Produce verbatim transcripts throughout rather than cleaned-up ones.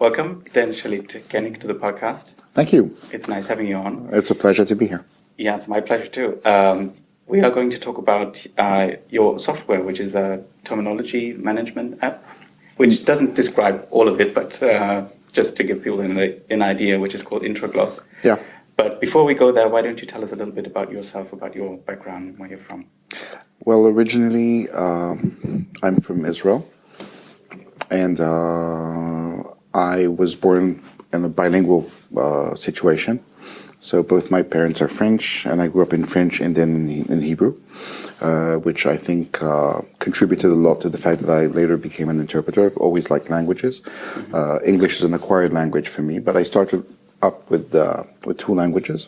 welcome, Dan Shalit Koenig, to the podcast. Thank you. It's nice having you on. It's a pleasure to be here. Yeah, it's my pleasure too. Um, we are going to talk about uh, your software, which is a terminology management app, which doesn't describe all of it, but uh, just to give people an, an idea, which is called Intragloss. Yeah. But before we go there, why don't you tell us a little bit about yourself, about your background, where you're from? Well, originally, um, I'm from Israel, and uh, I was born in a bilingual uh, situation. So both my parents are French, and I grew up in French and then in, in Hebrew, uh, which I think uh, contributed a lot to the fact that I later became an interpreter. I've always liked languages. Mm-hmm. uh, English is an acquired language for me, but I started up with uh, with two languages,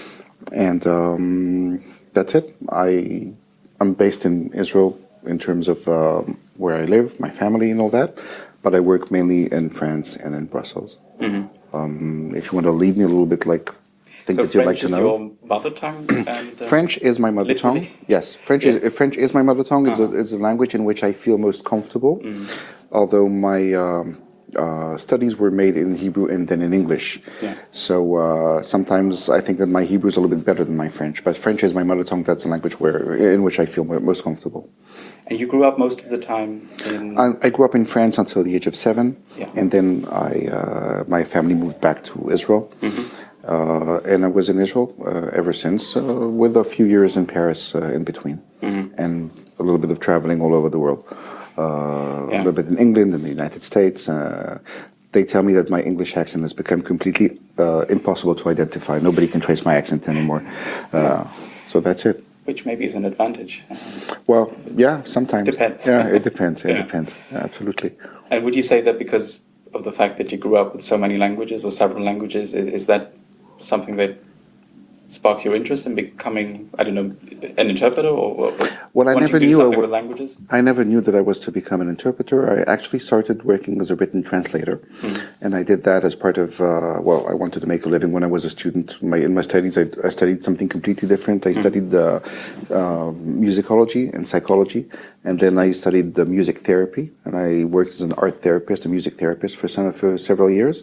and um, that's it. I I'm based in Israel in terms of um, where I live, my family, and all that, but I work mainly in France and in Brussels. Mm-hmm. Um, if you want to lead me a little bit, like things so that you'd like French to know. is your mother tongue? And, uh, French is my mother literally? tongue. Yes, French Yeah. is French is my mother tongue. It's, Uh-huh. a, it's a language in which I feel most comfortable. Mm. Although my um, uh, studies were made in Hebrew and then in English, Yeah. so uh, sometimes I think that my Hebrew is a little bit better than my French. But French is my mother tongue. That's a language where in which I feel most comfortable. And you grew up most of the time in... I, I grew up in France until the age of seven, Yeah. and then I uh, my family moved back to Israel. Mm-hmm. Uh, and I was in Israel uh, ever since, uh, with a few years in Paris uh, in between, mm-hmm. and a little bit of traveling all over the world. Uh, yeah. A little bit in England and the United States. Uh, they tell me that my English accent has become completely uh, impossible to identify. Nobody can trace my accent anymore. Uh, so that's it. Which maybe is an advantage. Well, yeah, sometimes. Depends. Yeah, it depends. It Yeah. depends. Absolutely. And would you say that because of the fact that you grew up with so many languages or several languages, is, is that something that sparked your interest in becoming, I don't know, an interpreter or, or well, I wanting never to do knew I something w- with languages? I never knew that I was to become an interpreter. I actually started working as a written translator, mm-hmm. and I did that as part of, uh, well, I wanted to make a living when I was a student. My, in my studies, I, I studied something completely different. I mm-hmm. studied uh, uh, musicology and psychology, and then I studied the music therapy, and I worked as an art therapist, a music therapist for, some, for several years.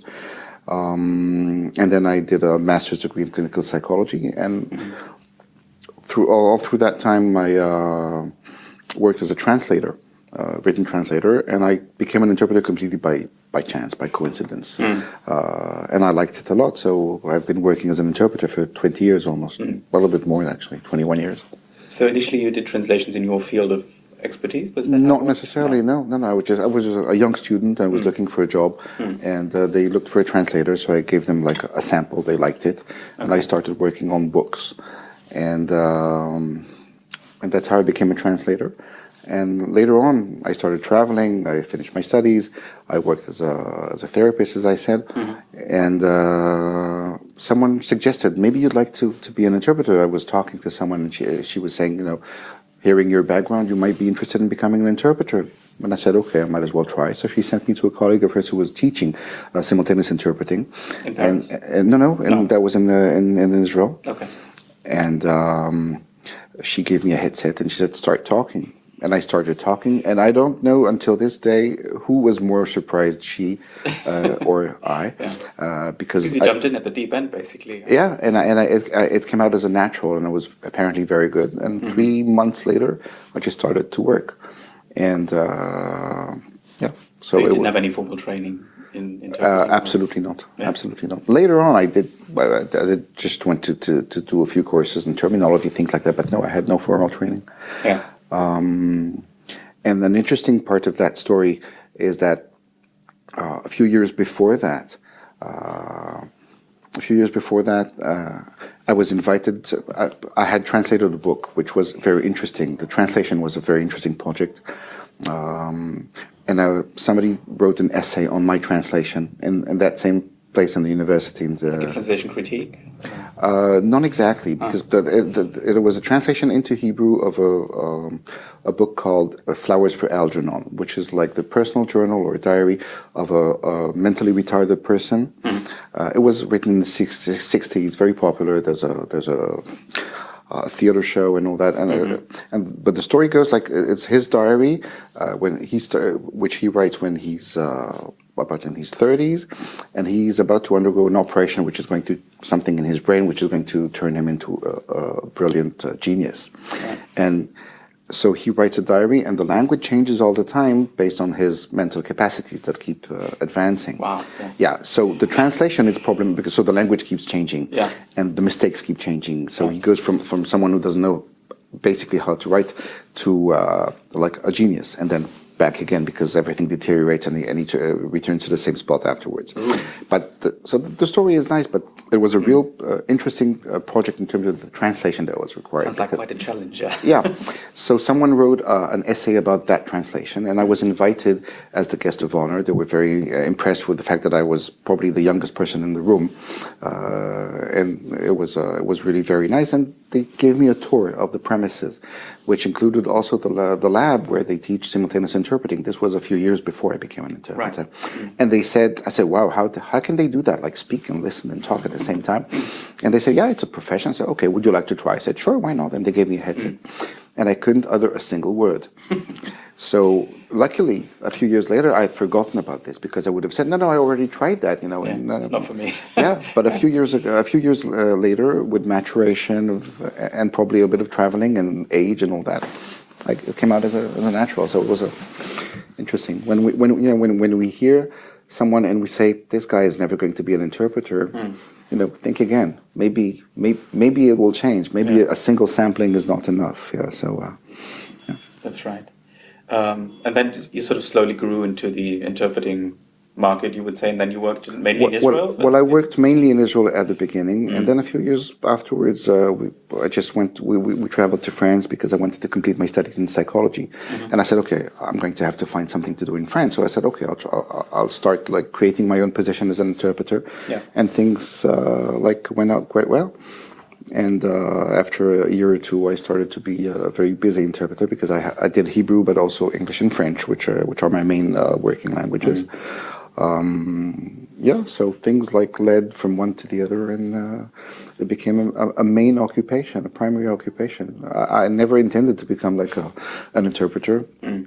Um, and then I did a master's degree in clinical psychology, and mm-hmm. through all, all through that time, I uh, worked as a translator, uh, written translator, and I became an interpreter completely by, by chance, by coincidence. Mm. Uh, and I liked it a lot, so I've been working as an interpreter for twenty years almost, mm. well, a little bit more actually, twenty-one years. So initially you did translations in your field of expertise? Was that Not necessarily, no. no, no, I was just I was a young student. I was mm. looking for a job, mm. and uh, they looked for a translator, so I gave them like a sample. They liked it, and okay. I started working on books, and um, and that's how I became a translator. And later on, I started traveling. I finished my studies. I worked as a as a therapist, as I said, mm-hmm. and uh, someone suggested maybe you'd like to to be an interpreter. I was talking to someone, and she she was saying, you know, hearing your background, you might be interested in becoming an interpreter. And I said, okay, I might as well try. So she sent me to a colleague of hers who was teaching uh, simultaneous interpreting. In Paris? And, and no, no, and no. that was in, uh, in in Israel. Okay. And um, she gave me a headset and she said, start talking. And I started talking, and I don't know until this day who was more surprised, she uh, or I, yeah. uh, because you I, jumped in at the deep end, basically. Yeah, and I, and I, it, I, it came out as a natural, and it was apparently very good. And mm-hmm. three months later, I just started to work, and uh, yeah. So, so you it didn't was, have any formal training in interpreting? Uh, absolutely or? not. Yeah. Absolutely not. Later on, I did. I did just went to, to to do a few courses in terminology, things like that. But no, I had no formal training. Yeah. Um, and an interesting part of that story is that uh, a few years before that, uh, a few years before that, uh, I was invited. To, I, I had translated a book, which was very interesting. The translation was a very interesting project. Um, and uh, somebody wrote an essay on my translation in, in that same place in the university. In the, like a translation critique? Uh, not exactly, because oh. the, the, it was a translation into Hebrew of a um, a book called Flowers for Algernon, which is like the personal journal or diary of a, a mentally retarded person. Mm-hmm. Uh, it was written in the sixties, very popular. There's a there's a, a theater show and all that, and mm-hmm. uh, and but the story goes like it's his diary uh, when he start, which he writes when he's. Uh, about in his thirties, and he's about to undergo an operation which is going to something in his brain which is going to turn him into a, a brilliant uh, genius. Yeah. And so he writes a diary, and the language changes all the time based on his mental capacities that keep uh, advancing. Wow. Yeah. Yeah. So the translation is a problem because so the language keeps changing, Yeah. and the mistakes keep changing. So Right. he goes from from someone who doesn't know basically how to write to uh, like a genius, and then back again because everything deteriorates and he, and he uh, returns to the same spot afterwards. But the, so the story is nice, but it was a real uh, interesting uh, project in terms of the translation that was required. Sounds like because- quite a challenge. Yeah. yeah. So someone wrote uh, an essay about that translation, and I was invited as the guest of honor. They were very uh, impressed with the fact that I was probably the youngest person in the room, uh, and it was uh, it was really very nice. And they gave me a tour of the premises, which included also the la- the lab where they teach simultaneous interpreting. This was a few years before I became an interpreter, Right. and they said, I said, wow, how how can they do that? Like speak and listen and talk at the same time? And they said, yeah, it's a profession. I said, okay, would you like to try? I said, sure, why not? And they gave me a headset, and I couldn't utter a single word. So luckily, a few years later, I had forgotten about this because I would have said, no, no, I already tried that, you know. Yeah, and, uh, it's not for me. yeah, but a few years ago, a few years uh, later, with maturation of uh, and probably a bit of traveling and age and all that, like it came out as a, as a natural. So it was a interesting when we when you know when when we hear someone and we say this guy is never going to be an interpreter. You know, think again. Maybe, maybe, maybe it will change. Maybe Yeah. a single sampling is not enough. Yeah. So. Uh, That's right. Um, and then you sort of slowly grew into the interpreting market, you would say, and then you worked mainly in Well, Israel? well, I worked mainly in Israel at the beginning, and then a few years afterwards, uh, we, I just went. We, we, we traveled to France because I wanted to complete my studies in psychology, and I said, okay, I'm going to have to find something to do in France. So I said, okay, I'll try, I'll, I'll start like creating my own position as an interpreter, Yeah. and things uh, like went out quite well. And uh, after a year or two, I started to be a very busy interpreter because I, ha- I did Hebrew, but also English and French, which are which are my main uh, working languages. Um, yeah, so things like led from one to the other, and uh, it became a, a main occupation, a primary occupation. I, I never intended to become like a, an interpreter,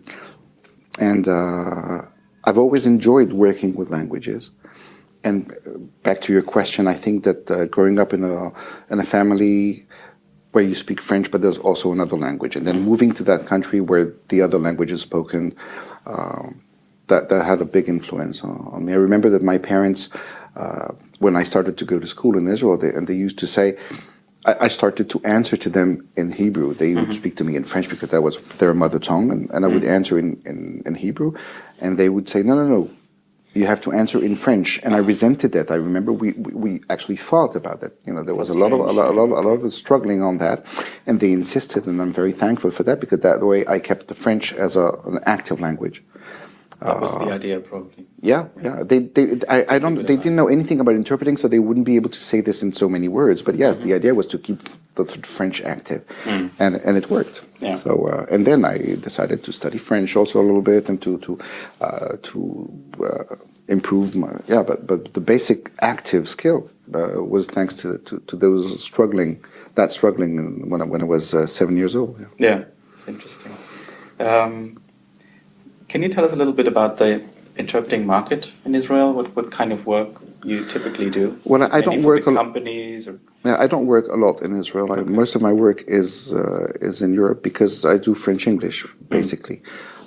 and uh, I've always enjoyed working with languages. And back to your question, I think that uh, growing up in a in a family where you speak French, but there's also another language, and then moving to that country where the other language is spoken, um, that that had a big influence on, on me. I remember that my parents, uh, when I started to go to school in Israel, they, and they used to say, I, I started to answer to them in Hebrew. They would speak to me in French because that was their mother tongue, and, and I would answer in, in, in Hebrew, and they would say, no, no, no. You have to answer in French, and I resented that. I remember we, we, we actually fought about that. You know, there was a lot of a lot, a lot a lot of struggling on that, and they insisted, and I'm very thankful for that because that way I kept the French as a, an active language. That was the idea, probably. Yeah, yeah. They, they, I, I don't. They didn't know anything about interpreting, so they wouldn't be able to say this in so many words. But yes, the idea was to keep the French active, and and it worked. Yeah. So uh, and then I decided to study French also a little bit, and to to uh, to uh, improve my yeah. But but the basic active skill uh, was thanks to, to to those struggling that struggling when I, when I was uh, seven years old. Yeah. Yeah, it's interesting. Um, Can you tell us a little bit about the interpreting market in Israel? What what kind of work you typically do? Well, Is it I mainly don't for work big a- companies or Yeah, I don't work a lot in Israel. I, most of my work is uh, is in Europe because I do French English basically.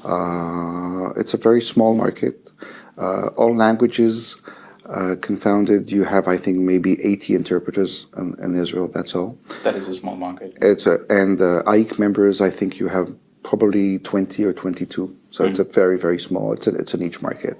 Uh, it's a very small market. Uh, all languages uh, confounded. You have, I think, maybe eighty interpreters in, in Israel. That's all. that is a small market? It's a, and uh, A I C members. I think you have probably twenty or twenty-two. So it's a very very small. It's a it's a niche market.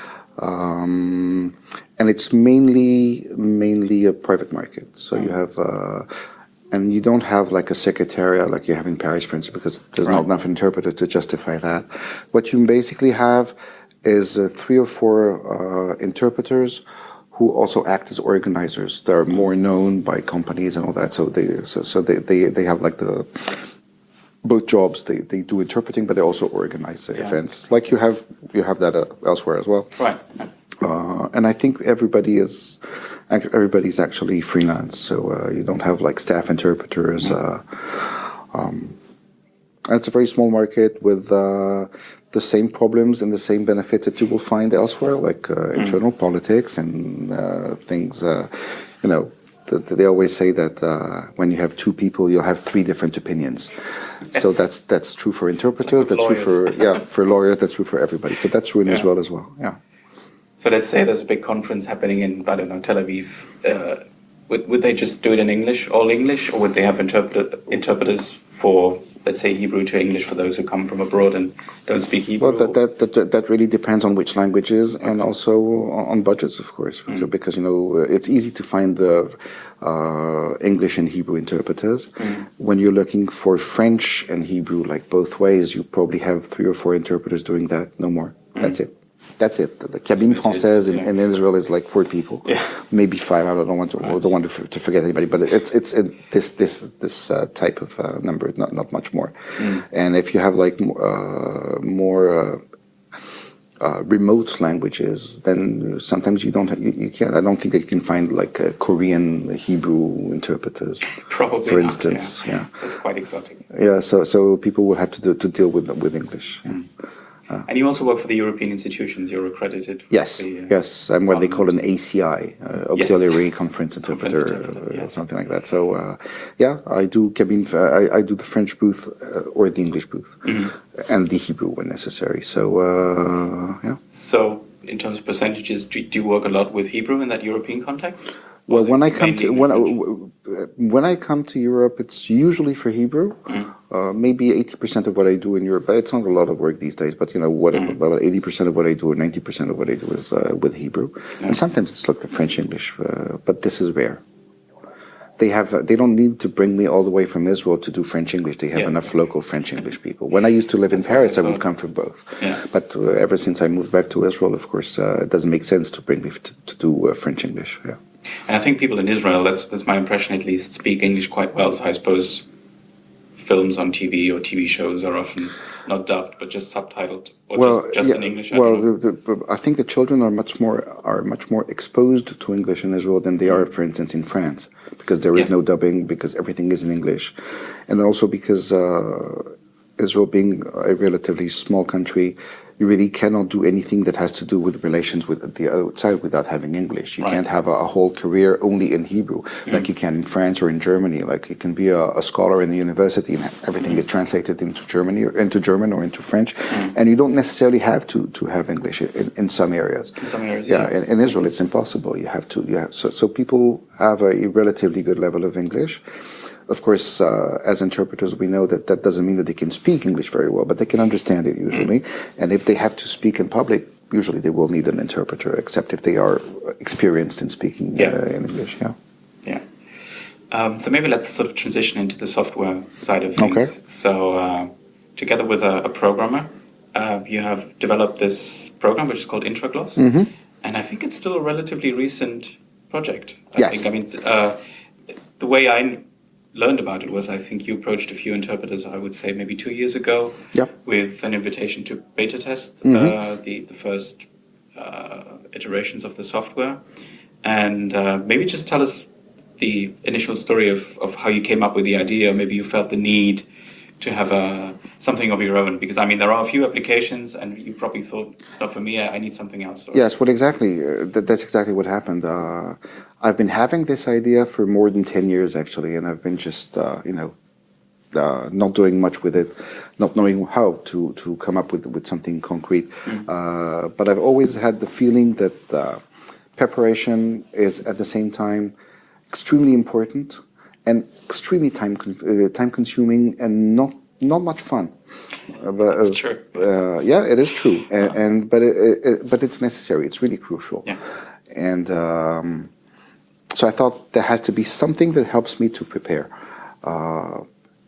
Um, and it's mainly mainly a private market. So you have, uh, and you don't have like a secretariat like you have in Paris, for instance, because there's not Right. enough interpreters to justify that. What you basically have is uh, three or four uh, interpreters who also act as organizers. They're more known by companies and all that. So they so, so they, they they have like the both jobs. They they do interpreting, but they also organize the Yeah. events. Like you have you have that uh, elsewhere as well. Right. Uh, and I think everybody is ac- everybody's actually freelance, so uh, you don't have like staff interpreters. Uh, um, and it's a very small market with uh, the same problems and the same benefits that you will find elsewhere, like uh, Mm. internal politics and uh, things. Uh, you know, th- th- they always say that uh, when you have two people, you'll have three different opinions. So Yes. that's that's true for interpreters. with That's true for lawyers. yeah for lawyers. That's true for everybody. So that's true in Yeah. Israel as well. Yeah. So let's say there's a big conference happening in, I don't know, Tel Aviv. Uh, would, would they just do it in English, all English, or would they have interpreter, interpreters for, let's say, Hebrew to English for those who come from abroad and don't speak Hebrew? Well, that, that, that, that really depends on which languages and also on budgets, of course, Mm. because, you know, it's easy to find the uh, English and Hebrew interpreters. Mm. When you're looking for French and Hebrew, like both ways, you probably have three or four interpreters doing that, no more. Mm. That's it. That's it. The cabine française in, yeah. in Israel is like four people, Yeah. maybe five. I don't want to. I don't want to, to forget anybody, but it's it's in this this this uh, type of uh, number, not not much more. Mm. And if you have like uh, more uh, uh, remote languages, then sometimes you don't. Ha- you, you can't. I don't think that you can find like uh, Korean Hebrew interpreters, Probably for not, instance. yeah. Yeah. That's quite exotic. Yeah. So so people will have to do, to deal with with English. Yeah. And you also work for the European institutions. You're accredited. with Yes, the, uh, yes, I'm what they call an A C I, uh, Auxiliary Conference Interpreter, interpreter, uh, yes. something like that. So, uh, yeah, I do cabine. Uh, I, I do the French booth uh, or the English booth, Mm-hmm. and the Hebrew when necessary. So, uh, yeah. So, in terms of percentages, do, do you work a lot with Hebrew in that European context? Or Well, is it when I come mainly to when I, French? w- w- when I come to Europe, it's usually for Hebrew. Mm. Uh, maybe eighty percent of what I do in Europe, but it's not a lot of work these days. But you know, what Mm. about eighty percent of what I do, or ninety percent of what I do is uh, with Hebrew, and sometimes it's like the French English. Uh, but this is rare. They have uh, they don't need to bring me all the way from Israel to do French English. They have Yeah, enough exactly. local French English people. When I used to live That's in what I Paris, I would thought. come for both. Yeah. But uh, ever since I moved back to Israel, of course, uh, it doesn't make sense to bring me to, to do uh, French English. Yeah. And I think people in Israel, that's that's my impression at least, speak English quite well. So I suppose films on T V or T V shows are often not dubbed, but just subtitled or just, just in English. I well, don't know. the, the, I think the children are much more are much more exposed to English in Israel than they are, for instance, in France, because there is Yeah. no dubbing, because everything is in English, and also because uh, Israel being a relatively small country, you really cannot do anything that has to do with relations with the outside without having English. You Right. can't have a, a whole career only in Hebrew, like you can in France or in Germany. Like you can be a, a scholar in the university and everything get translated into Germany or into German or into French, and you don't necessarily have to, to have English in, in some areas. In some areas, yeah. yeah. In, in Israel, it's impossible. You have to. You have, so so people have a relatively good level of English. Of course, uh, as interpreters, we know that that doesn't mean that they can speak English very well, but they can understand it usually. Mm. And if they have to speak in public, usually they will need an interpreter, except if they are experienced in speaking Yeah. uh, in English. Yeah. Yeah. Um, so maybe let's sort of transition into the software side of things. Okay. So uh, together with a, a programmer, uh, you have developed this program which is called Intragloss, Mm-hmm. and I think it's still a relatively recent project. I Yes. think. I mean, uh, the way I learned about it was I think you approached a few interpreters, I would say maybe two years ago, Yep. with an invitation to beta test Mhm. uh, the, the first uh, iterations of the software. And uh, maybe just tell us the initial story of, of how you came up with the idea, or maybe you felt the need to have a, something of your own. Because, I mean, there are a few applications, and you probably thought, it's not for me, I, I need something else. Or, Yes, what exactly? Uh, that, that's exactly what happened. Uh, I've been having this idea for more than ten years, actually, and I've been just, uh, you know, uh, not doing much with it, not knowing how to, to come up with, with something concrete. Mm. Uh, but I've always had the feeling that uh, preparation is at the same time extremely important and extremely time con- uh, time consuming and not not much fun. Uh, but, That's uh, true. Uh, yeah, it is true, and, and but it, it, but it's necessary. It's really crucial. Yeah. And um, so I thought there has to be something that helps me to prepare, uh,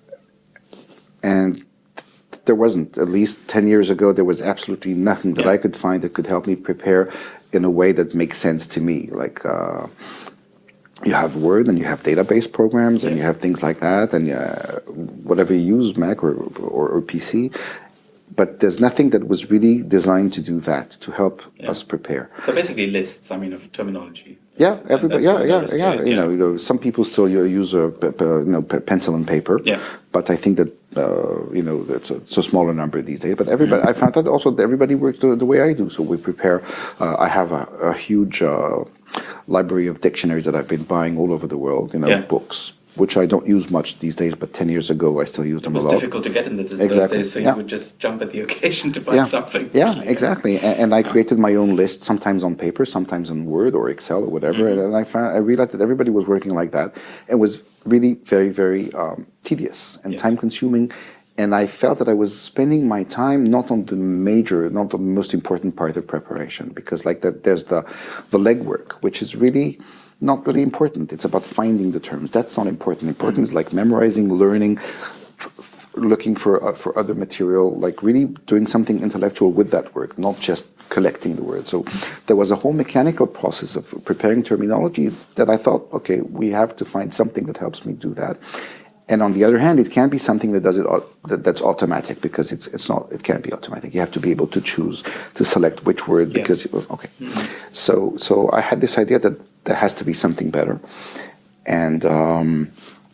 and there wasn't. At least ten years ago, there was absolutely nothing that Yeah. I could find that could help me prepare in a way that makes sense to me. Like. Uh, You have Word and you have database programs and you have things like that and uh, whatever you use, Mac or, or, or P C. But there's nothing that was really designed to do that, to help Yeah. us prepare. So basically lists, I mean, of terminology. Yeah, everybody. that's Yeah, what yeah, there is to yeah. it, You yeah. know, you know, some people still u- use a p- p- you know p- pencil and paper. Yeah. But I think that Uh, you know, it's a, it's a smaller number these days. But everybody, I found that also that everybody works the, the way I do. So we prepare. Uh, I have a, a huge uh, library of dictionaries that I've been buying all over the world. You know, Yeah. books, which I don't use much these days. But ten years ago, I still used It them was a lot. difficult to get in the, those Exactly, days, so yeah. you would just jump at the occasion to buy Yeah, something. yeah, usually, exactly. And, and I created my own list, sometimes on paper, sometimes in Word or Excel or whatever. Mm-hmm. And I found I realized that everybody was working like that. It was really very, very um, tedious and Yes. time consuming. And I felt that I was spending my time not on the major, not on the most important part of preparation, because like that, there's the the legwork, which is really not really important. It's about finding the terms. That's not important. Important is like memorizing, learning, tr- looking for uh, for other material, like really doing something intellectual with that work, not just collecting the word. So there was a whole mechanical process of preparing terminology that I thought, okay, we have to find something that helps me do that. And on the other hand, it can't be something that does it au- that, that's automatic, because it's it's not. It can't be automatic. You have to be able to choose to select which word, Yes. because okay. So so I had this idea that there has to be something better, and um,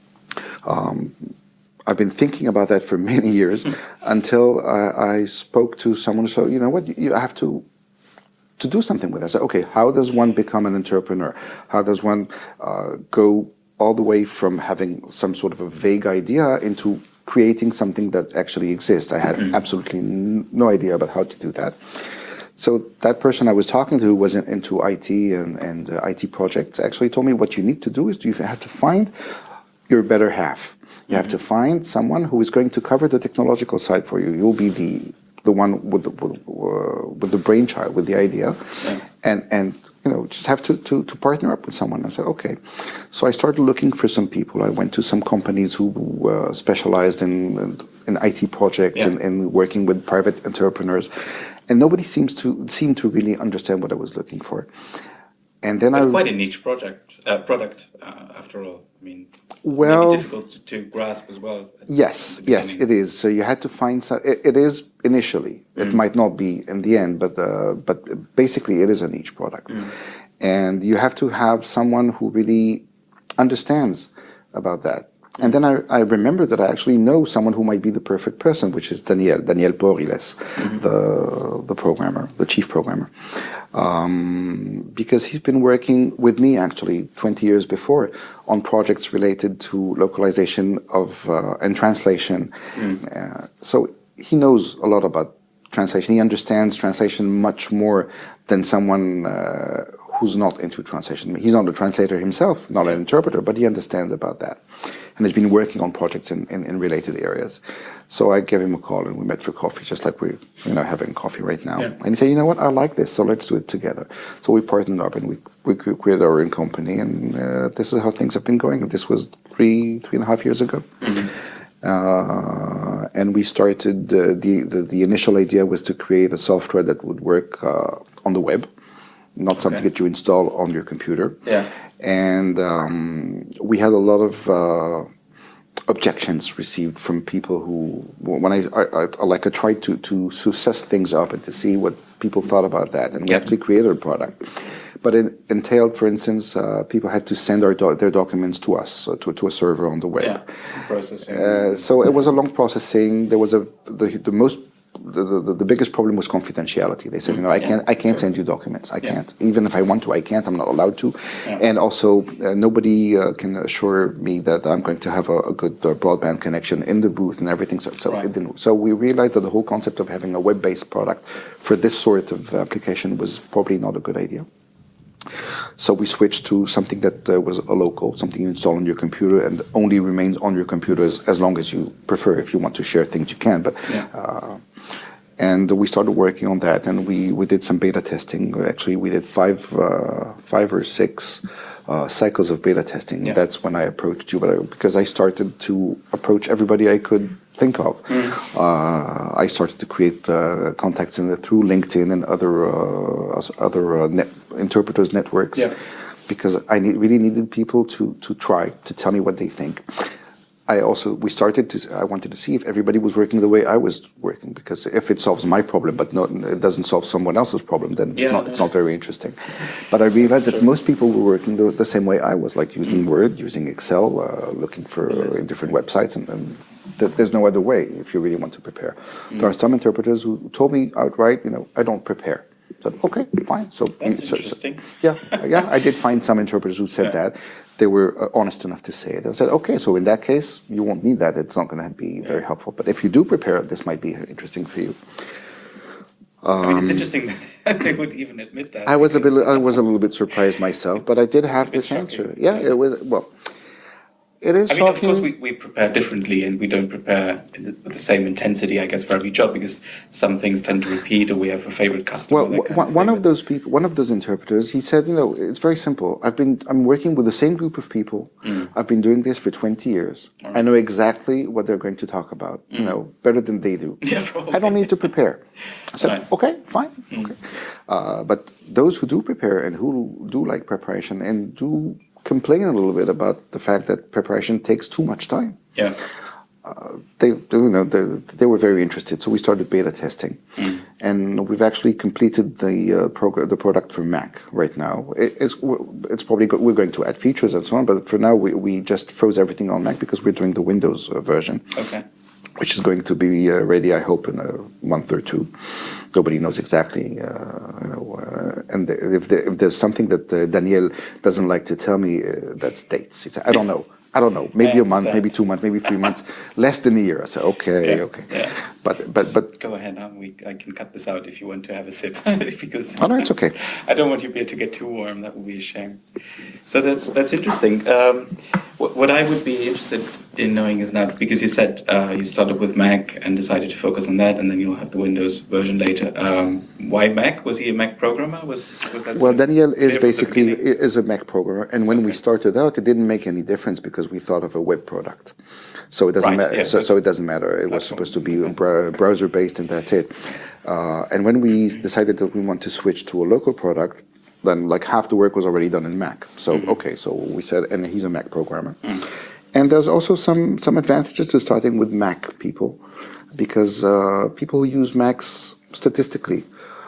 um, I've been thinking about that for many years until I, I spoke to someone. So you know what, you, you have to to do something with it. I said, okay, how does one become an entrepreneur? How does one uh, go all the way from having some sort of a vague idea into creating something that actually exists? I had absolutely n- no idea about how to do that. So that person I was talking to was in, into I T and, and uh, I T projects actually told me what you need to do is you have to find your better half. You have to find someone who is going to cover the technological side for you. You'll be the the one with the with, uh, with the brainchild, with the idea, Yeah. and and you know just have to, to to partner up with someone. I said okay, so I started looking for some people. I went to some companies who uh, specialized in in I T projects Yeah. and, and working with private entrepreneurs, and nobody seems to seem to really understand what I was looking for. And then It's I quite a niche project, uh, product, uh, after all. I mean, Well- maybe difficult to, to grasp as well. at- Yes, at the yes, beginning. it is. So you had to find some. It, it is initially. It might not be in the end, but uh, but basically, it is a niche product, and you have to have someone who really understands about that. And then I, I remember that I actually know someone who might be the perfect person, which is Daniel Daniel Poriles, the the programmer, the chief programmer, um, because he's been working with me actually twenty years before on projects related to localization of uh, and translation. Uh, so he knows a lot about translation. He understands translation much more than someone uh, who's not into translation. He's not a translator himself, not an interpreter, but he understands about that, and has been working on projects in, in, in related areas. So I gave him a call and we met for coffee, just like we're you know having coffee right now. Yeah. And he said, you know what, I like this, so let's do it together. So we partnered up and we we created our own company, and uh, this is how things have been going. This was three three and a half years ago. Uh, and we started, uh, the, the, the initial idea was to create a software that would work uh, on the web, not something that you install on your computer. Yeah. And um, we had a lot of uh, objections received from people who, when I, I, I like I tried to, to suss things up and to see what people thought about that. And we Yeah. actually created a product. But it entailed, for instance, uh, people had to send our do- their documents to us, so to, to a server on the web. Yeah, processing. Uh, so it was a long processing. There was a the, the most the, the, the biggest problem was confidentiality. They said, you know, I can't I can't send you documents. I Yeah. can't, even if I want to, I can't. I'm not allowed to. Yeah. And also, uh, nobody uh, can assure me that I'm going to have a, a good uh, broadband connection in the booth and everything. So, so Right. it didn't. So we realized that the whole concept of having a web-based product for this sort of application was probably not a good idea. So we switched to something that uh, was a local, something you install on your computer and only remains on your computer as, as long as you prefer. If you want to share things, you can. But Yeah. uh, and we started working on that, and we, we did some beta testing. Actually, we did five uh, five or six uh, cycles of beta testing. Yeah. That's when I approached you, but I, because I started to approach everybody I could think of. Uh, I started to create uh, contacts in the, through LinkedIn and other uh, other uh, net, interpreters networks, Yeah. because I need, really needed people to to try to tell me what they think. I also we started to I wanted to see if everybody was working the way I was working, because if it solves my problem but not it doesn't solve someone else's problem, then it's Yeah, not yeah. it's not very interesting. But I realized that most people were working the, the same way I was, like using Word, using Excel, uh, looking for uh, Lists, in different yeah. websites and, and Th- There's no other way if you really want to prepare. Mm. There are some interpreters who told me outright, you know, I don't prepare. So, okay, fine. So That's so, interesting. So, yeah, yeah, I did find some interpreters who said yeah. that. They were uh, honest enough to say it. I said, okay, so in that case, you won't need that. It's not going to be very helpful. But if you do prepare, this might be interesting for you. Um, I mean, it's interesting that they would even admit that. I was because, a bit, I was a little bit surprised myself, but I did have this shocking. answer. Yeah, yeah, it was well. It is I mean, shocking. of course, we, we prepare differently, and we don't prepare in the, with the same intensity, I guess, for every job, because some things tend to repeat, or we have a favorite customer. Well, that one, of one thing, of those people, one of those interpreters, he said, you know, it's very simple. I've been, I'm working with the same group of people. Mm. I've been doing this for twenty years. Right. I know exactly what they're going to talk about. Mm. You know, better than they do. Yeah, probably. I don't need to prepare. I said, right. okay, fine, Mm. okay. Uh, but those who do prepare and who do like preparation and do complain a little bit about the fact that preparation takes too much time. Yeah. Uh, they, they, you know, they, they were very interested, so we started beta testing, mm. and we've actually completed the uh, prog- the product for Mac right now. It, it's it's probably go- we're going to add features and so on, but for now we, we just froze everything on Mac because we're doing the Windows uh, version, okay, which is going to be uh, ready, I hope, in a month or two. Nobody knows exactly, uh, you know, uh, and if, there, if there's something that uh, Daniel doesn't like to tell me, uh, that's dates. He said, I don't know. I don't know, maybe a month, maybe two months, maybe three months, less than a year. I said, okay, yeah, okay. Yeah. But, but, but. Go ahead, huh? we, I can cut this out if you want to have a sip. because oh, no, it's okay. I don't want your beer to get too warm. That would be a shame. So that's that's interesting. Um, what, what I would be interested in knowing is now, because you said uh, you started with Mac and decided to focus on that, and then you'll have the Windows version later. Um, why Mac? Was he a Mac programmer? Was was that? Well, Daniel is basically is a Mac programmer, and when okay. we started out, it didn't make any difference because we thought of a web product, so it doesn't right. matter. Yeah, so, so it doesn't matter. It was supposed to be br- browser based, and that's it. Uh, and when we decided that we want to switch to a local product, then like half the work was already done in Mac. So mm-hmm. okay, so we said, and he's a Mac programmer. Mm. And there's also some, some advantages to starting with Mac people, because uh, people who use Macs statistically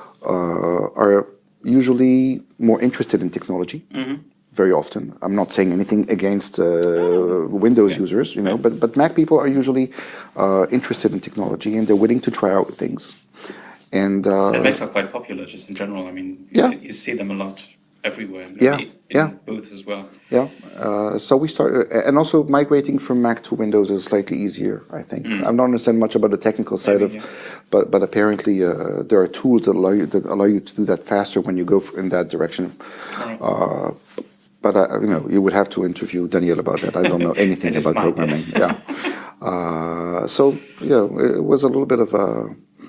uh, are usually more interested in technology. Mm-hmm. Very often. I'm not saying anything against uh, oh. Windows okay. users, you know, but, but Mac people are usually uh, interested in technology, and they're willing to try out things. And uh, it makes them quite popular just in general. I mean, you, yeah. see, you see them a lot. Everywhere, yeah, in yeah, booths as well. Yeah, uh, so we started, and also migrating from Mac to Windows is slightly easier. I think mm. I don't understand much about the technical side Maybe, of, yeah. but but apparently uh, there are tools that allow you that allow you to do that faster when you go in that direction. Right. Uh, but uh, you know, you would have to interview Daniel about that. I don't know anything about smart, programming. Yeah, yeah. uh, so yeah, it was a little bit of a.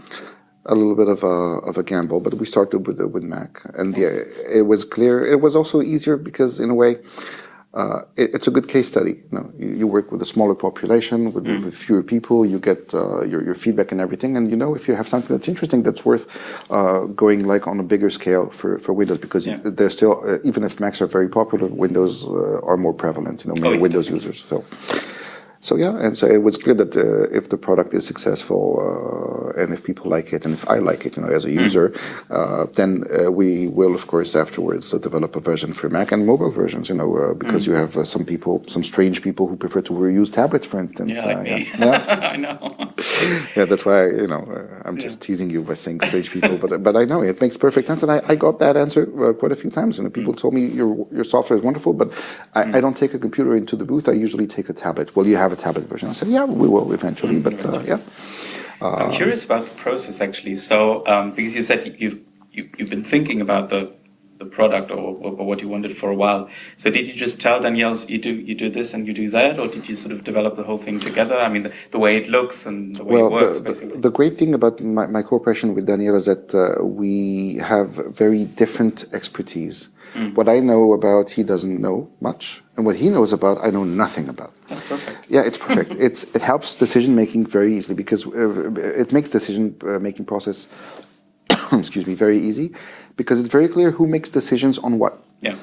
a little bit of a of a gamble, but we started with with Mac, and yeah, it was clear. It was also easier because, in a way, uh, it, it's a good case study. You know, you, you work with a smaller population, with, mm. with fewer people. You get uh, your your feedback and everything, and you know if you have something that's interesting, that's worth uh, going like on a bigger scale for, for Windows, because yeah. they're still uh, even if Macs are very popular, Windows uh, are more prevalent. You know, many oh, Windows definitely. users. So. So yeah, and so it was clear that uh, if the product is successful uh, and if people like it and if I like it, you know, as a user, uh, then uh, we will, of course, afterwards uh, develop a version for Mac and mobile versions. You know, uh, because mm. you have uh, some people, some strange people who prefer to use tablets, for instance. Yeah, like uh, me. Yeah, yeah. I know. Yeah, that's why you know uh, I'm just yeah. teasing you by saying strange people, but but I know it makes perfect sense, and I, I got that answer uh, quite a few times. And people mm. told me your your software is wonderful, but I, mm. I don't take a computer into the booth. I usually take a tablet. Well, you have a tablet version. I said, yeah, we will eventually, but uh, yeah. Uh, I'm curious about the process actually. So, um, because you said you've you, you've been thinking about the, the product or, or what you wanted for a while. So, did you just tell Danielle you do you do this and you do that, or did you sort of develop the whole thing together? I mean, the, the way it looks and the way well, it works. The, basically. The, the great thing about my, my cooperation with Danielle is that uh, we have very different expertise. Mm. What I know about, he doesn't know much, and what he knows about, I know nothing about. That's perfect. Yeah, it's perfect. it's it helps decision making very easily because uh, it makes decision uh, making process, excuse me, very easy, because it's very clear who makes decisions on what. Yeah.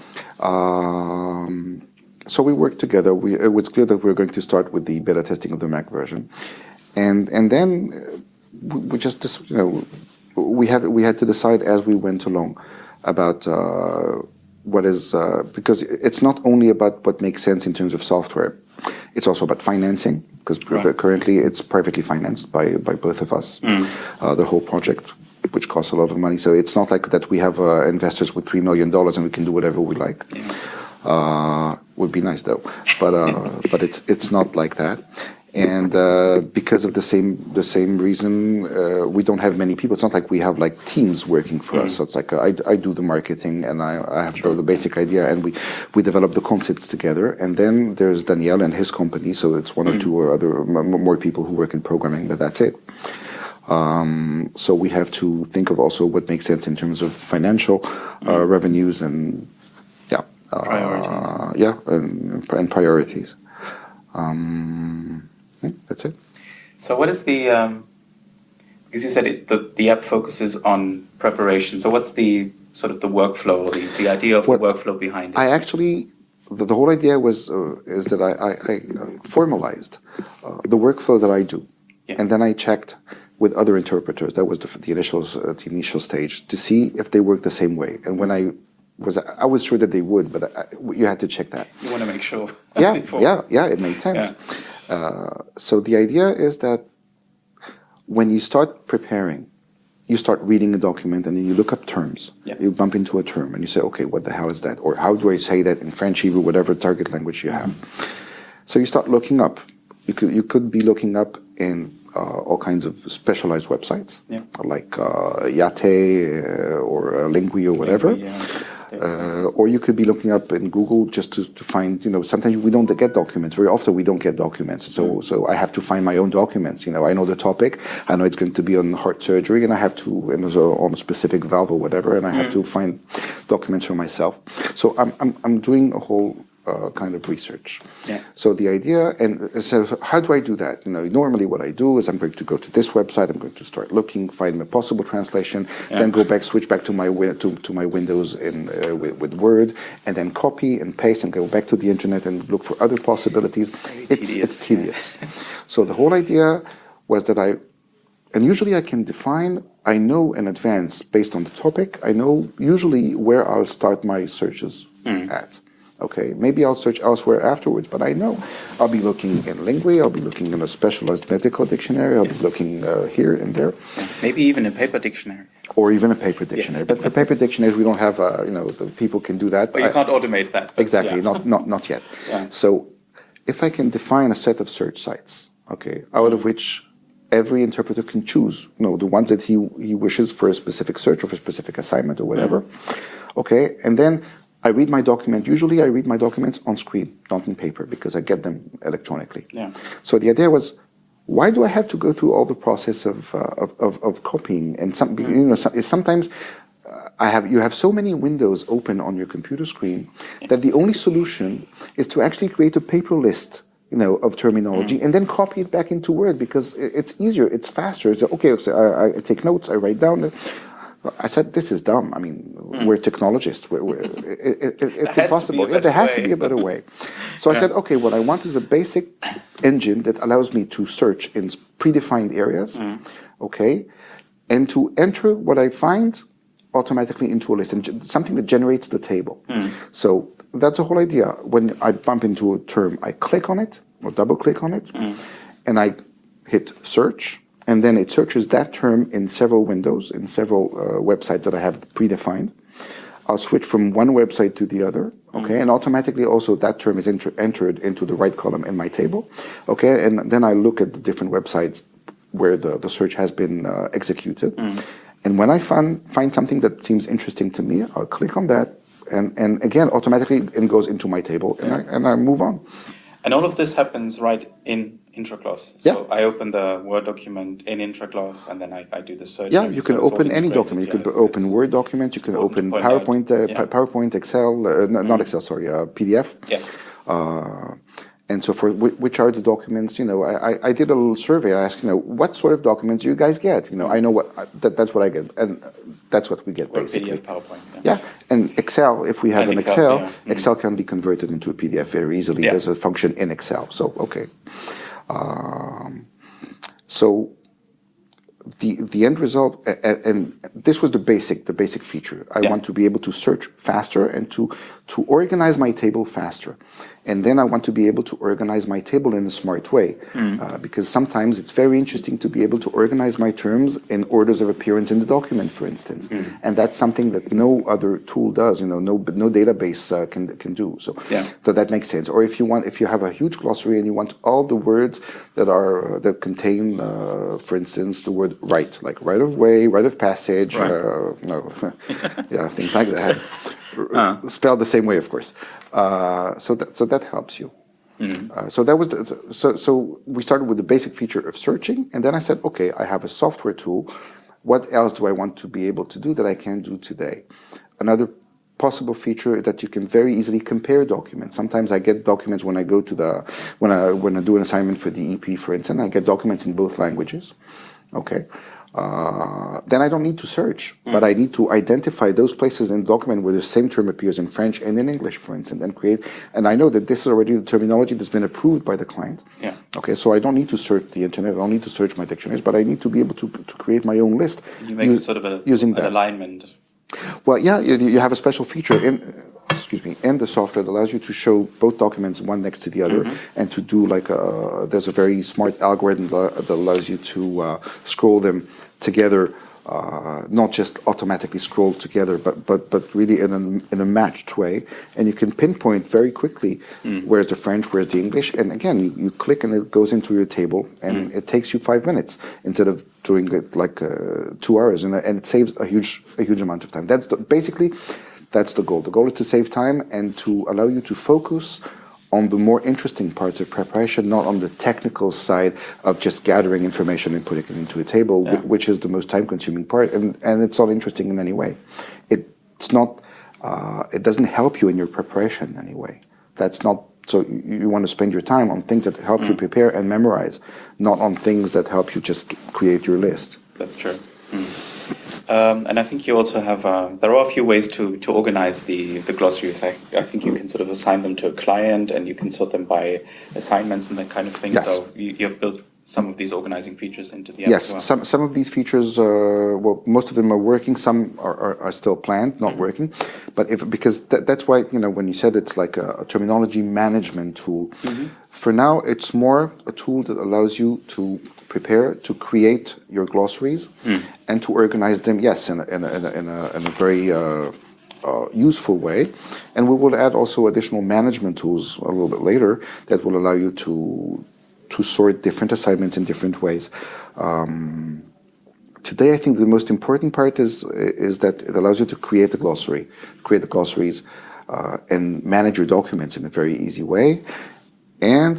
Um, so we work together. We it was clear that we we're going to start with the beta testing of the Mac version, and and then we, we just you know we have we had to decide as we went along about. Uh, What is uh, because it's not only about what makes sense in terms of software, it's also about financing, because Right. currently it's privately financed by, by both of us, Mm. uh, the whole project, which costs a lot of money. So it's not like that we have uh, investors with three million dollars and we can do whatever we like. Yeah. Uh, would be nice though, but uh, but it's it's not like that. And uh, because of the same the same reason, uh, we don't have many people. It's not like we have like teams working for us. So it's like uh, I, I do the marketing and I, I have the, the basic idea, and we we develop the concepts together. And then there's Daniel and his company. So it's one or two or other m- more people who work in programming, but that's it. Um, so we have to think of also what makes sense in terms of financial uh, revenues and yeah, uh, Priorities. yeah, and, and priorities. Um, yeah, that's it. So what is the, um, because you said it, the, the app focuses on preparation. So what's the sort of the workflow or the, the idea of What- the workflow behind it? I actually, the, the whole idea was uh, is that I, I, I uh, formalized uh, the workflow that I do, Yeah. and then I checked with other interpreters. That was the, the initial uh, the initial stage to see if they work the same way. And when I was, I was sure that they would, but I, you had to check that. You want to make sure. Yeah, before. yeah, yeah. It made sense. Uh, so the idea is that when you start preparing, you start reading a document and then you look up terms. Yeah. You bump into a term and you say, okay, what the hell is that? Or how do I say that in French, Hebrew, whatever target language you have? So you start looking up. You could you could be looking up in uh, all kinds of specialized websites, Yeah. like uh, Yate uh, or uh, Lingui or whatever. Yeah. Uh, or you could be looking up in Google just to, to find, you know, sometimes we don't get documents. Very often we don't get documents. So so I have to find my own documents. You know, I know the topic. I know it's going to be on heart surgery, and I have to, and there's a, on a specific valve or whatever, and I have to find documents for myself. So I'm I'm, I'm doing a whole uh, kind of research. Yeah. So the idea, and so how do I do that? You know, normally what I do is I'm going to go to this website. I'm going to start looking, find a possible translation, Yeah. then go back, switch back to my wi- to, to my windows in uh, with, with Word, and then copy and paste and go back to the internet and look for other possibilities. very It's tedious. it's tedious. So the whole idea was that I, and usually I can define. I know in advance based on the topic. I know usually where I'll start my searches at. Okay, maybe I'll search elsewhere afterwards, but I know I'll be looking in Lingui, I'll be looking in a specialized medical dictionary, I'll be looking uh, here and there, Maybe even a paper dictionary. or even a paper dictionary. But for paper dictionaries, we don't have, uh, you know, the people can do that. But you I- can't automate that. but Exactly, yeah. not, not, not yet. Yeah. So if I can define a set of search sites, okay, out of which every interpreter can choose, you know, the ones that he, he wishes for a specific search or for a specific assignment or whatever, okay, and then I read my document. Usually I read my documents on screen, not in paper, because I get them electronically. Yeah. So the idea was, why do I have to go through all the process of, uh, of, of, of copying? And some, you know, some, sometimes uh, I have, you have so many windows open on your computer screen that the only solution is to actually create a paper list, you know, of terminology and then copy it back into Word, because i- it's easier, it's faster. It's okay, so I, I take notes, I write down. I said, this is dumb. I mean, we're technologists. We're, we're, it, it, it, it's has to be a impossible. Yeah, there better has to way. be a better way. So I said, okay, what I want is a basic engine that allows me to search in predefined areas, okay, and to enter what I find automatically into a list, and ge- something that generates the table. So that's the whole idea. When I bump into a term, I click on it or double click on it, and I hit search. And then it searches that term in several windows, in several uh, websites that I have predefined. I'll switch from one website to the other, okay? And automatically also that term is enter- entered into the right column in my table, okay? And then I look at the different websites where the, the search has been uh, executed. And when I find, find something that seems interesting to me, I'll click on that. And, and again, automatically it goes into my table and, I, and I move on. And all of this happens right in IntraClass. So I open the Word document in IntraClass and then I, I do the search. Yeah, and you so can it's all open any integrated, document. You yeah, can so open it's- Word documents. You can important open to point out. PowerPoint, uh, Yeah. PowerPoint, Excel, uh, no, not Excel, sorry, uh, P D F. Yeah. Uh, and so for whi- which are the documents, you know, I, I- I did a little survey. I asked, you know, what sort of documents do you guys get? You know, I know what, uh, that, that's what I get. And that's what we get Or basically. P D F, PowerPoint. Yeah, and Excel, if we have And an Excel, Excel, yeah. Mm. Excel can be converted into a P D F very easily. Yeah. There's a function in Excel, so okay. Um, so the the end result, a- a- and this was the basic the basic feature. I Yeah. want to be able to search faster and to to organize my table faster. and then I want to be able to organize my table in a smart way, uh, because sometimes it's very interesting to be able to organize my terms in orders of appearance in the document, for instance, and that's something that no other tool does. You know, no no database uh, can can do. So, Yeah. so that makes sense. Or if you want, if you have a huge glossary and you want all the words that are uh, that contain, uh, for instance, the word right, like right of way, right of passage, Right. uh, no, yeah, things like that. Spelled the same way, of course. Uh, so that so that helps you. Uh, so that was the, so so we started with the basic feature of searching, and then I said, okay, I have a software tool. What else do I want to be able to do that I can't do today? Another possible feature is that you can very easily compare documents. Sometimes I get documents when I go to the when I when I do an assignment for the E P, for instance. I get documents in both languages. Okay. Uh, then I don't need to search, but I need to identify those places in the document where the same term appears in French and in English, for instance, and create. And I know that this is already the terminology that's been approved by the client. Yeah. Okay, so I don't need to search the internet. I don't need to search my dictionaries, but I need to be able to to create my own list. You make use- a sort of a, using an that. alignment. Well, yeah, you, you have a special feature in, excuse me, in the software that allows you to show both documents one next to the other, and to do like a. There's a very smart algorithm that that allows you to uh, scroll them together, uh, not just automatically scroll together, but but but really in a in a matched way, and you can pinpoint very quickly where's the French, where's the English, and again you, you click and it goes into your table, and it takes you five minutes instead of doing it like uh, two hours, and and it saves a huge a huge amount of time. That's the, basically that's the goal. The goal is to save time and to allow you to focus on the more interesting parts of preparation, not on the technical side of just gathering information and putting it into a table, Yeah. wh- which is the most time-consuming part, and, and it's not interesting in any way. It's not. Uh, it doesn't help you in your preparation in any way. That's not. So you, you want to spend your time on things that help you prepare and memorize, not on things that help you just create your list. That's true. Um, and I think you also have, uh, there are a few ways to, to organize the, the glossaries. I, I think you can sort of assign them to a client, and you can sort them by assignments and that kind of thing. Yes. So you, you have built some of these organizing features into the app Yes, as well. some some of these features, uh, well, most of them are working. Some are, are, are still planned, not working. But if because th- that's why, you know, when you said it's like a, a terminology management tool, for now it's more a tool that allows you to prepare, to create your glossaries, and to organize them. Yes, in a, in a, in a, in a, in a very uh, uh, useful way. And we will add also additional management tools a little bit later that will allow you to. to sort different assignments in different ways. Um, today, I think the most important part is is that it allows you to create the glossary, create the glossaries, uh, and manage your documents in a very easy way. And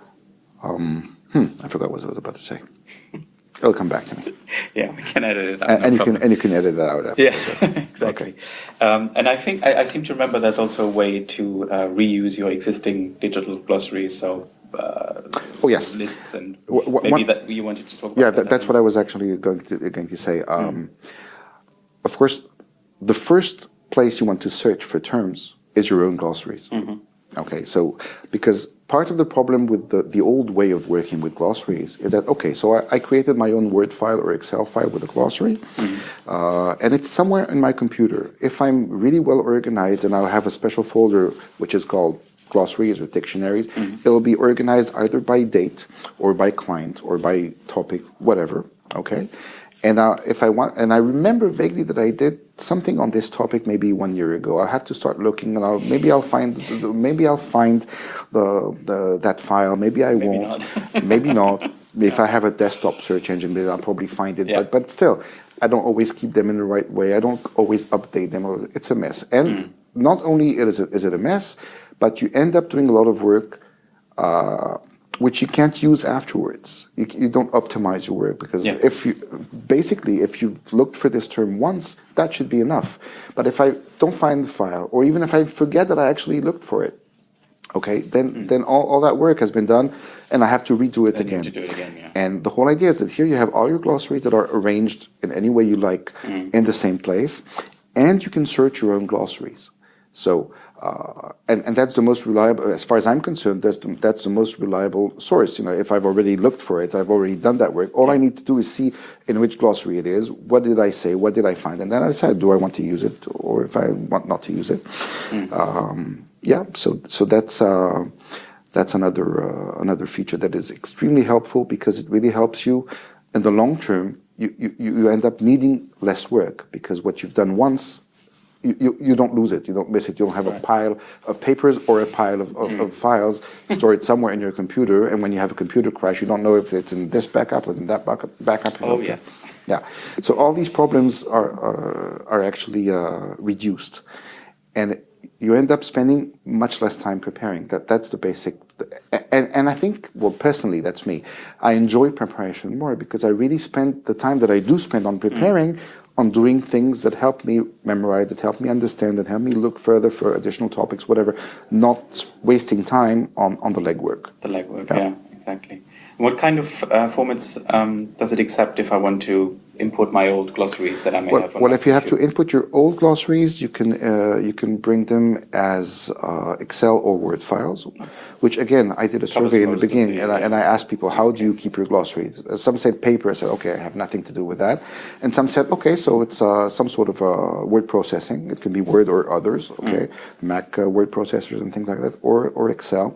um, hmm, I forgot what I was about to say. It'll come back to me. Yeah, we can edit it out. And, no and you can problem. and you can edit that out after. Yeah, exactly. Um, and I think I, I seem to remember there's also a way to uh, reuse your existing digital glossaries. So uh, Oh, yes. lists and Wh- wh- maybe one- that you wanted to talk about. Yeah, that, that's what I was actually going to going to say. Um, Of course, the first place you want to search for terms is your own glossaries. Okay, so because part of the problem with the, the old way of working with glossaries is that, okay, so I, I created my own Word file or Excel file with a glossary, uh, and it's somewhere in my computer. If I'm really well organized, and I'll have a special folder which is called glossaries or dictionaries, it'll be organized either by date or by client or by topic, whatever, okay? And uh, if I want, and I remember vaguely that I did something on this topic maybe one year ago. I'll have to start looking, and I'll maybe I'll find maybe I'll find the the that file. Maybe I Maybe won't. not. Maybe not. If I have a desktop search engine, then I'll probably find it. Yeah. But but still, I don't always keep them in the right way. I don't always update them. It's a mess. And not only is it is it a mess, but you end up doing a lot of work. Uh, which you can't use afterwards. You, you don't optimize your work because Yeah. if you, basically, if you've looked for this term once, that should be enough. But if I don't find the file, or even if I forget that I actually looked for it, okay, then then all, all that work has been done, and I have to redo it Then you again. have to do it again, yeah. And the whole idea is that here you have all your glossaries that are arranged in any way you like in the same place, and you can search your own glossaries. So, uh, and, and that's the most reliable, as far as I'm concerned, that's the, that's the most reliable source. You know, if I've already looked for it, I've already done that work. All I need to do is see in which glossary it is, what did I say, what did I find, and then I decide, do I want to use it, or if I want not to use it. Um, yeah, so so that's uh, That's another uh, another feature that is extremely helpful because it really helps you in the long term. You, you, you end up needing less work because what you've done once, you, you, you don't lose it, you don't miss it. You don't have Right. a pile of papers or a pile of, of, Mm. of files stored somewhere in your computer. And when you have a computer crash, you don't know if it's in this backup or in that backup. backup Oh, yeah. Yeah. So all these problems are, are, are actually uh, reduced. And you end up spending much less time preparing. That That's the basic. And, and I think, well, personally, that's me. I enjoy preparation more because I really spend the time that I do spend on preparing mm. on doing things that help me memorize, that help me understand, that help me look further for additional topics, whatever, not wasting time on, on the legwork. The legwork, yeah, yeah exactly. What kind of uh, formats um, does it accept if I want to import my old glossaries that I may well, have on Well, my if you have to computer? input your old glossaries, you can uh, you can bring them as uh, Excel or Word files, which again, I did a Covers survey in the most of beginning, the, and, I, yeah, and I asked people, how do you cases. keep your glossaries? Uh, Some said paper. I said, okay, I have nothing to do with that. And some said, okay, so it's uh, some sort of uh, word processing. It can be Word or others, okay, mm. Mac uh, word processors and things like that, or or Excel.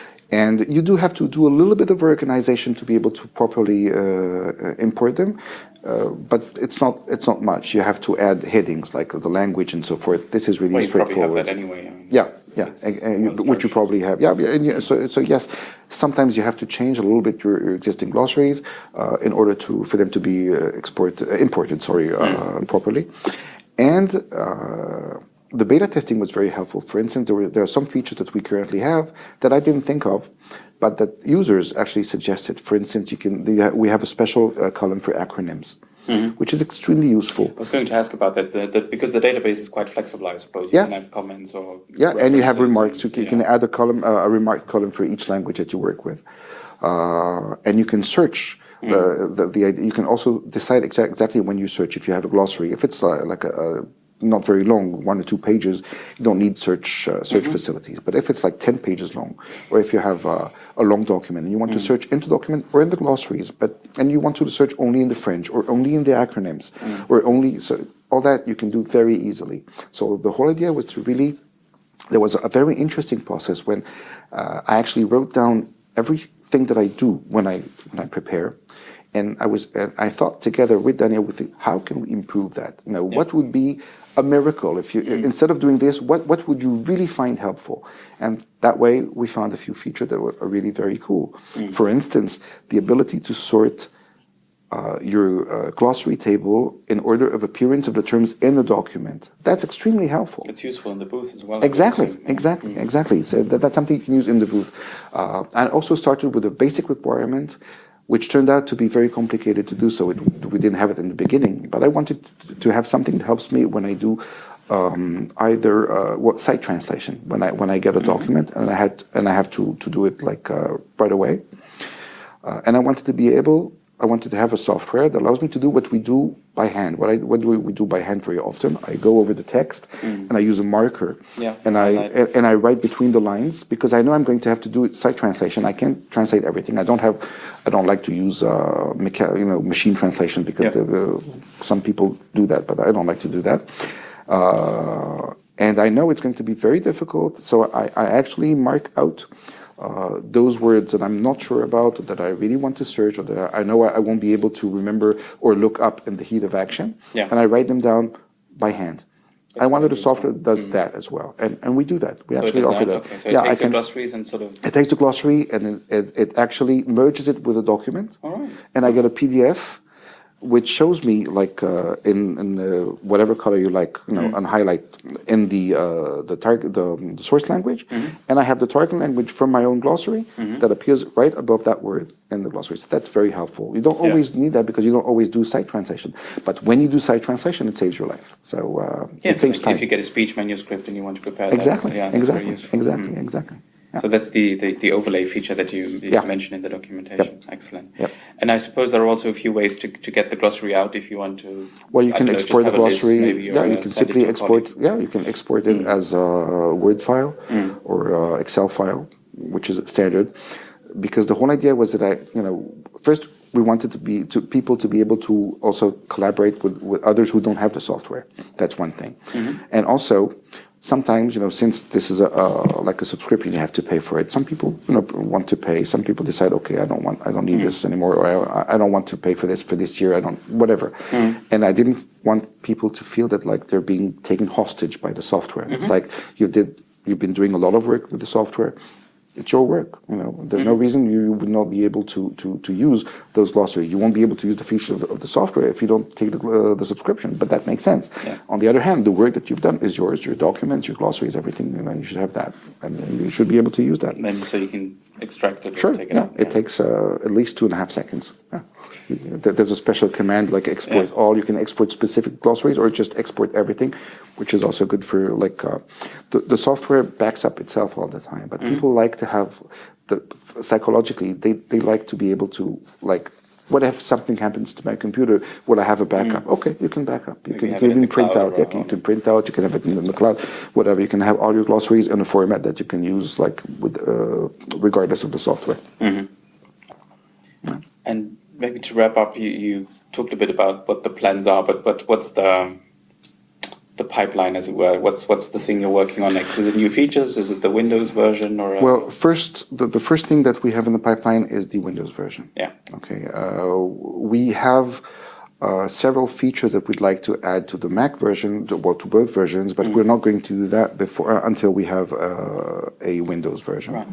And you do have to do a little bit of organization to be able to properly uh, import them, uh, but it's not it's not much. You have to add headings like the language and so forth. This is really Well, you probably straightforward. have that anyway. I mean, yeah, yeah, and, and you, which you probably have. Yeah, yeah, and yeah, so so yes, sometimes you have to change a little bit your, your existing glossaries uh, in order to for them to be uh, export uh, imported. Sorry, uh, mm. properly, and. Uh, The beta testing was very helpful. For instance, there, were, there are some features that we currently have that I didn't think of, but that users actually suggested. For instance, you can we have a special uh, column for acronyms, mm-hmm. which is extremely useful. I was going to ask about that, the, the, because the database is quite flexible, I suppose. You yeah. can have comments or yeah, and you have remarks. And, you, can, yeah. you can add a column, uh, a remark column for each language that you work with, uh, and you can search. Mm. The, the the you can also decide exa- exactly when you search. If you have a glossary, if it's uh, like a, a not very long, one or two pages, you don't need search uh, search mm-hmm. facilities. But if it's like ten pages long, or if you have uh, a long document and you want mm. to search in the document or in the glossaries, but and you want to search only in the French or only in the acronyms, mm. or only so all that you can do very easily. So the whole idea was to really, there was a very interesting process when uh, I actually wrote down everything that I do when I when I prepare. And I was, and I thought together with Daniel, with the, how can we improve that? You know, yeah. what would be a miracle if you, mm. instead of doing this, what, what would you really find helpful? And that way we found a few features that were really very cool. Mm. For instance, the ability to sort uh, your uh, glossary table in order of appearance of the terms in the document. That's extremely helpful. It's useful in the booth as well. Exactly, exactly, mm. exactly. So that, that's something you can use in the booth. Uh, I also started with a basic requirement, which turned out to be very complicated to do so. It, we didn't have it in the beginning, but I wanted to have something that helps me when I do um, either uh, what site translation, when I when I get a mm-hmm. document and I had and I have to to do it like uh, right away, uh, and I wanted to be able. I wanted to have a software that allows me to do what we do by hand. What I what do we do by hand very often? I go over the text mm. and I use a marker, yeah, and I and, and I write between the lines because I know I'm going to have to do site translation. I can't translate everything. I don't have. I don't like to use uh, mecha- you know machine translation because yeah. the, uh, some people do that, but I don't like to do that. Uh, and I know it's going to be very difficult, so I, I actually mark out. Uh, those words that I'm not sure about, that I really want to search, or that I know I won't be able to remember or look up in the heat of action, yeah. and I write them down by hand. That's I wanted a software that does mm. that as well, and and we do that. We so actually offer that. Okay. So it yeah, takes I can, the glossaries and sort of. It takes the glossary and it, it, it actually merges it with a document, all right. and I get a P D F, which shows me like uh, in, in uh, whatever color you like, you know, mm. and highlight in the uh, the target the, the source language, mm-hmm. and I have the target language from my own glossary mm-hmm. that appears right above that word in the glossary. So that's very helpful. You don't always yeah. need that because you don't always do site translation, but when you do site translation, it saves your life. So uh, yeah, it saves if, time. If you get a speech manuscript and you want to prepare exactly, that, yeah, exactly, that's very exactly, mm. exactly. Yeah. So that's the, the, the overlay feature that you, you yeah. mentioned in the documentation. Yep. Excellent. Yep. And I suppose there are also a few ways to, to get the glossary out if you want to. Well, you can know, export the glossary. List, maybe, yeah, you can simply export. Yeah, you can export it mm. as a Word file mm. or a Excel file, which is standard. Because the whole idea was that I, you know, first we wanted to be to people to be able to also collaborate with, with others who don't have the software. That's one thing, mm-hmm. and also sometimes, you know, since this is a, uh, like a subscription, you have to pay for it. Some people, you know, want to pay. Some people decide, okay, I don't want, I don't need mm. this anymore, or I, I don't want to pay for this for this year. I don't, whatever. Mm. And I didn't want people to feel that like they're being taken hostage by the software. Mm-hmm. It's like you did, you've been doing a lot of work with the software. It's your work, you know. There's mm-hmm. no reason you would not be able to to to use those glossaries. You won't be able to use the features of, of the software if you don't take the, uh, the subscription. But that makes sense. Yeah. On the other hand, the work that you've done is yours. Your documents, your glossaries, everything. You know, you should have that, and you should be able to use that. Then so you can extract it. Sure. Or take it yeah. out. It yeah. takes uh, at least two and a half seconds. Yeah. There's a special command like export yeah. all. You can export specific glossaries or just export everything, which is also good for like uh, the the software backs up itself all the time. But mm-hmm. people like to have the psychologically they, they like to be able to like what if something happens to my computer? Will I have a backup? Mm-hmm. Okay, you can back up. You, you can, can even print out. Yeah, you can print out. You can have it in the cloud. Whatever. You can have all your glossaries in a format that you can use like with uh, regardless of the software. Mm-hmm. Yeah. And maybe to wrap up, you, you talked a bit about what the plans are, but but what's the the pipeline, as it were? What's what's the thing you're working on next? Is it new features? Is it the Windows version? Or a... Well, first, the, the first thing that we have in the pipeline is the Windows version. Yeah. Okay. Uh, we have uh, several features that we'd like to add to the Mac version, to, well, to both versions, but mm. we're not going to do that before uh, until we have uh, a Windows version. Right.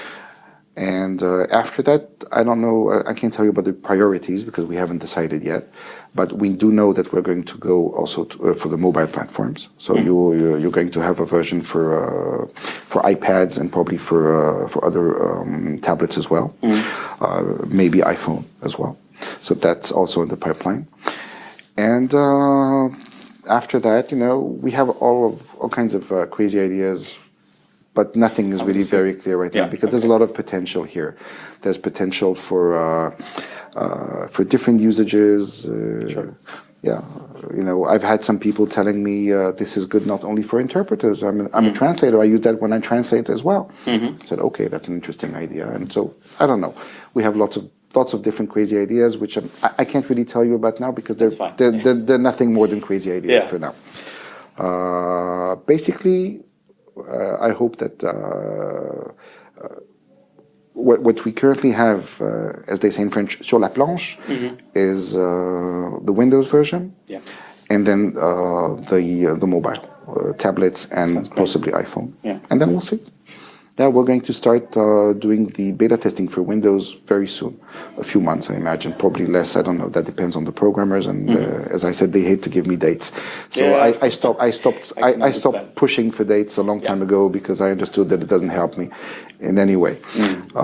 And uh, after that, I don't know, I can't tell you about the priorities because we haven't decided yet, but we do know that we're going to go also to, uh, for the mobile platforms. So mm. you, you're going to have a version for uh, for iPads and probably for uh, for other um, tablets as well, mm. uh, maybe iPhone as well. So that's also in the pipeline. And uh, after that, you know, we have all of all kinds of uh, crazy ideas. But nothing is really very clear right yeah, now because okay. there's a lot of potential here. There's potential for uh, uh, for different usages. Uh, sure. Yeah, you know, I've had some people telling me uh, this is good not only for interpreters. I'm, a, I'm mm. a translator. I use that when I translate as well. Mm-hmm. I said, okay, that's an interesting idea. And so I don't know. We have lots of lots of different crazy ideas, which I'm, I, I can't really tell you about now because they're they're, yeah. they're, they're nothing more than crazy ideas yeah. for now. Uh, basically. Uh, I hope that uh, uh, what, what we currently have, uh, as they say in French, sur la planche, mm-hmm. is uh, the Windows version, yeah. and then uh, the uh, the mobile uh, tablets and possibly iPhone, yeah. and then we'll see. Yeah, we're going to start uh, doing the beta testing for Windows very soon. A few months, I imagine, probably less. I don't know. That depends on the programmers, and mm-hmm. uh, as I said, they hate to give me dates. So yeah, I, I stopped. I stopped. I, I, I stopped pushing for dates a long time yeah. ago because I understood that it doesn't help me in any way. Mm.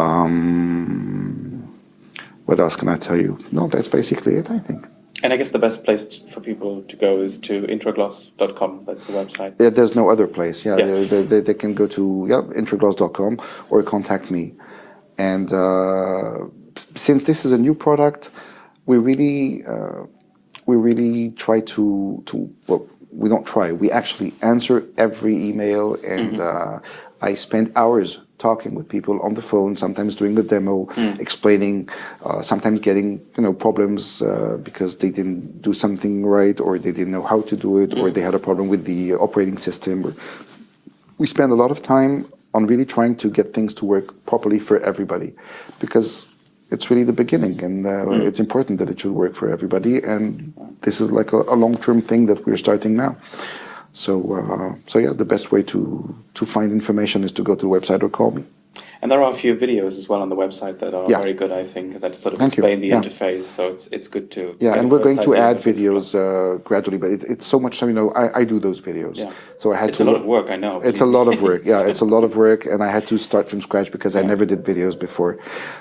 Um, what else can I tell you? No, that's basically it, I think. And I guess the best place for people to go is to intragloss dot com. That's the website. Yeah, there's no other place. Yeah, yeah. They, they, they can go to yeah, intragloss dot com or contact me. And uh, since this is a new product, we really uh, we really try to to well, we don't try. We actually answer every email, and mm-hmm. uh, I spend hours talking with people on the phone, sometimes doing the demo, mm. explaining, uh, sometimes getting you know problems uh, because they didn't do something right, or they didn't know how to do it, mm. or they had a problem with the operating system. Or we spend a lot of time on really trying to get things to work properly for everybody, because it's really the beginning, and uh, mm. it's important that it should work for everybody. And this is like a, a long-term thing that we're starting now. So, uh, so yeah, the best way to, to find information is to go to the website or call me. And there are a few videos as well on the website that are yeah. very good, I think, that sort of Thank explain you. the yeah. interface. So it's it's good to yeah. And we're going to add videos uh, gradually, but it, it's so much. You know, I, I do those videos. Yeah. So I had it's to. It's a lot of work, I know. It's a lot of work. Yeah, it's a lot of work, and I had to start from scratch because yeah. I never did videos before.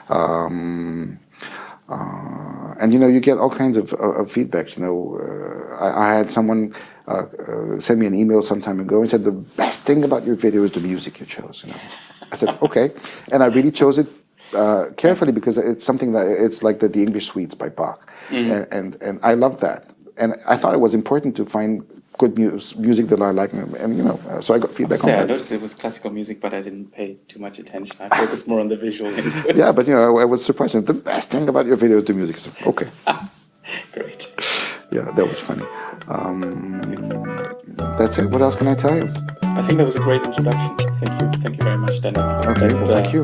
Um, uh, and you know, you get all kinds of, of feedbacks. You know, uh, I, I had someone. Uh, uh, sent me an email some time ago and said the best thing about your video is the music you chose. You know, I said okay, and I really chose it uh, carefully because it's something that it's like the, the English Suites by Bach, mm-hmm. and, and and I love that, and I thought it was important to find good mu- music that I like, and, and you know, uh, so I got feedback I on that. I noticed it was classical music, but I didn't pay too much attention. I focused more on the visual input. Yeah, but you know, I, I was surprised. The best thing about your video is the music. So, okay, great. Yeah, that was funny. Um, that's it. What else can I tell you? I think that was a great introduction. Thank you. Thank you very much, Daniel. Okay, And, well, thank uh, you.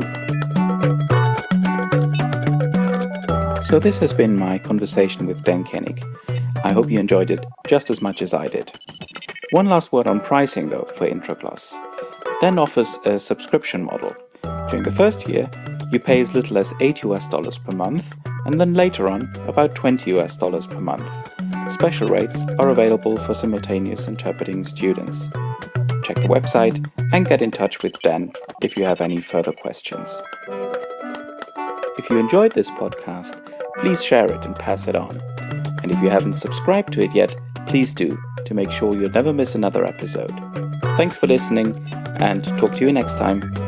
So this has been my conversation with Dan Koenig. I hope you enjoyed it just as much as I did. One last word on pricing, though, for IntroGloss. Dan offers a subscription model. During the first year, you pay as little as eight U S dollars per month, and then later on, about twenty U S dollars per month. Special rates are available for simultaneous interpreting students. Check the website and get in touch with Dan if you have any further questions. If you enjoyed this podcast, please share it and pass it on. And if you haven't subscribed to it yet, please do, to make sure you'll never miss another episode. Thanks for listening, and talk to you next time.